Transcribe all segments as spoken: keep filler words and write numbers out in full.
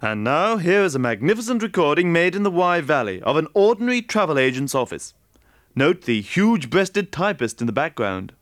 And now, here is a magnificent recording made in the Wye Valley of an ordinary travel agent's office. Note the huge-breasted typist in the background.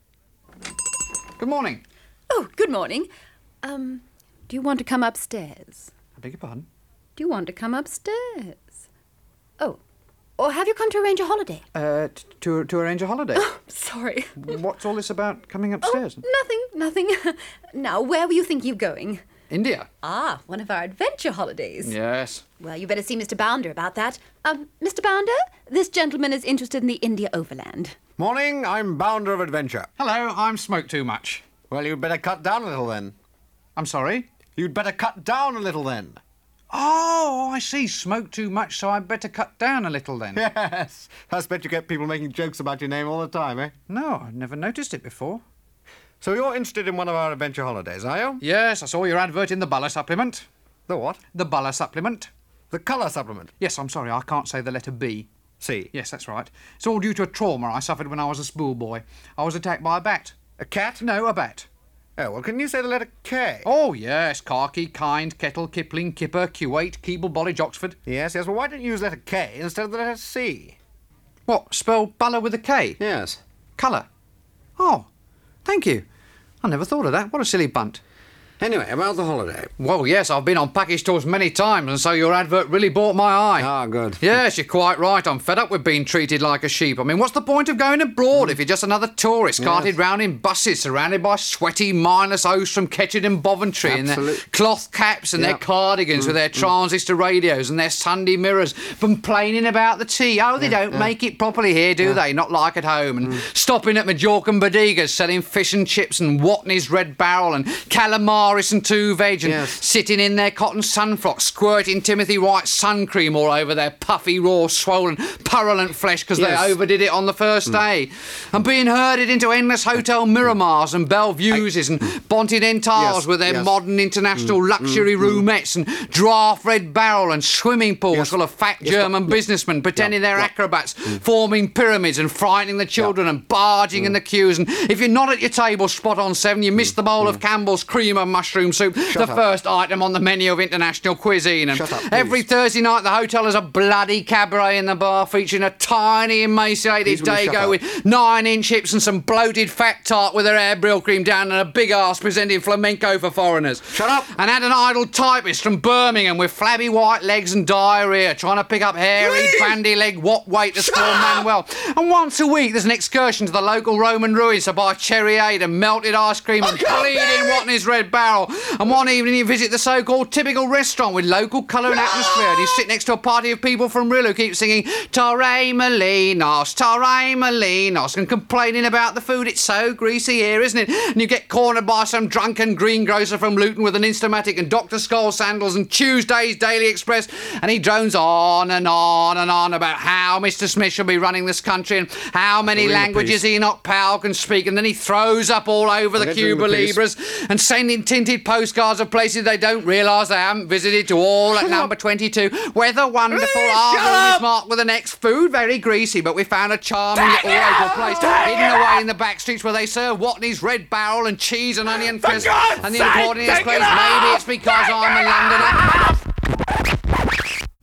Good morning. Oh, good morning. Um, do you want to come upstairs? I beg your pardon? Do you want to come upstairs? Oh, or have you come to arrange a holiday? Uh, t- to, to arrange a holiday. Oh, sorry. What's all this about coming Oh, upstairs? nothing, nothing. Now, where were you thinking of going? India. Ah, one of our adventure holidays. Yes. Well, you better see Mister Bounder about that. Um, Mister Bounder, this gentleman is interested in the India Overland. Morning, I'm Bounder of Adventure. Hello, I'm Smoke Too Much. Well, you'd better cut down a little then. I'm sorry? You'd better cut down a little then. Oh, I see. Smoke too much, so I better cut down a little then. Yes, I expect you get people making jokes about your name all the time, eh? No, I've never noticed it before. So you're interested in one of our adventure holidays, are you? Yes, I saw your advert in the Buller supplement. The what? The Buller supplement. The colour supplement. Yes, I'm sorry, I can't say the letter B. C. Yes, that's right. It's all due to a trauma I suffered when I was a schoolboy. I was attacked by a bat. A cat? No, a bat. Oh, well, can you say the letter K? Oh, yes. Khaki, Kind, Kettle, Kipling, Kipper, Kuwait, Keeble, Bollidge, Oxford. Yes, yes, well, why don't you use letter K instead of the letter C? What, spell Buller with a K? Yes. Colour. Oh, thank you. I never thought of that. What a silly bunt. Anyway, about the holiday. Well, yes, I've been on package tours many times, and so your advert really bought my eye. Ah, good. Yes, you're quite right. I'm fed up with being treated like a sheep. I mean, what's the point of going abroad mm. if you're just another tourist carted Yes. round in buses, surrounded by sweaty, mindless hosts from Ketchard and Boventry, and their Absolute- cloth caps and Yeah. their cardigans with their transistor radios and their Sunday mirrors, complaining about the tea. Oh, they don't make it properly here, do they? Not like at home. And stopping at Majorcan and Bodegas, selling fish and chips and Watney's Red Barrel and calamaris and two veg, and Yes. sitting in their cotton sunfrocks, squirting Timothy White sun cream all over their puffy, raw, swollen, purulent flesh because Yes. they overdid it on the first day. And being herded into endless hotel Miramars and Bellevues and Bonted Entals Yes, with their yes. modern international luxury roomettes and draft Red Barrel and swimming pools Yes. full of fat Yes, German but- businessmen pretending yeah, they're yeah. acrobats, forming pyramids and frightening the children and barging in the queues. And if you're not at your table spot on seven, you miss the bowl of Campbell's cream and mushroom soup, the up. first item on the menu of international cuisine. And Shut up, please. every Thursday night, the hotel has a bloody cabaret in the bar featuring a tiny, emaciated Please, will you shut Dago up? with nine-inch hips and some bloated fat tart with her hair brill cream down and a big arse presenting flamenco for foreigners. Shut up. And had an idle typist from Birmingham with flabby white legs and diarrhoea trying to pick up hairy, Please. bandy-legged what waiters called Manuel. And once a week, there's an excursion to the local Roman ruins to buy cherryade and melted ice cream and can't bleeding bear it. Watney's Red Barrel. And one evening you visit the so-called typical restaurant with local colour and atmosphere, and you sit next to a party of people from Rill who keep singing Torre Molinos, Torre Molinos, and complaining about the food. It's so greasy here, isn't it? And you get cornered by some drunken greengrocer from Luton with an Instamatic and Doctor Skull sandals and Tuesday's Daily Express, and he drones on and on and on about how Mister Smith should be running this country and how many Read the languages piece. Enoch Powell can speak, and then he throws up all over the Let's read Cuba the piece. Libras and sending tinted postcards of places they don't realise they haven't visited to all at number twenty-two. Weather wonderful, Please, our shut room is up! marked with an X. Food very greasy, but we found a charming little local place hidden away in the back streets where they serve Watney's Red Barrel and cheese and onion crisp. God's And the sake, important is, take it please, off! maybe it's because Take I'm a it Londoner. off!